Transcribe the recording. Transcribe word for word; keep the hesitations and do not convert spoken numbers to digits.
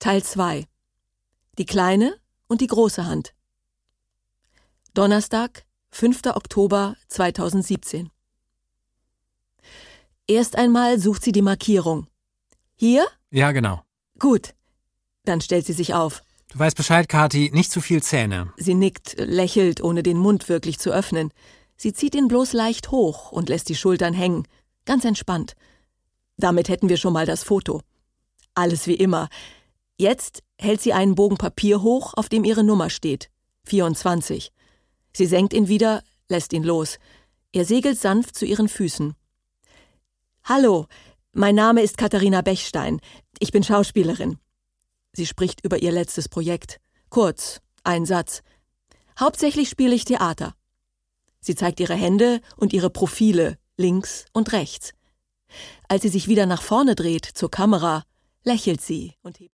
Teil zwei. Die kleine und die große Hand. Donnerstag, fünfter Oktober zweitausendsiebzehn. Erst einmal sucht sie die Markierung. Hier? Ja, genau. Gut. Dann stellt sie sich auf. Du weißt Bescheid, Kathi, nicht zu viel Zähne. Sie nickt, lächelt, ohne den Mund wirklich zu öffnen. Sie zieht ihn bloß leicht hoch und lässt die Schultern hängen. Ganz entspannt. Damit hätten wir schon mal das Foto. Alles wie immer. Jetzt hält sie einen Bogen Papier hoch, auf dem ihre Nummer steht. vierundzwanzig. Sie senkt ihn wieder, lässt ihn los. Er segelt sanft zu ihren Füßen. Hallo, mein Name ist Katharina Bechstein. Ich bin Schauspielerin. Sie spricht über ihr letztes Projekt. Kurz, ein Satz. Hauptsächlich spiele ich Theater. Sie zeigt ihre Hände und ihre Profile, links und rechts. Als sie sich wieder nach vorne dreht, zur Kamera, lächelt sie und hebt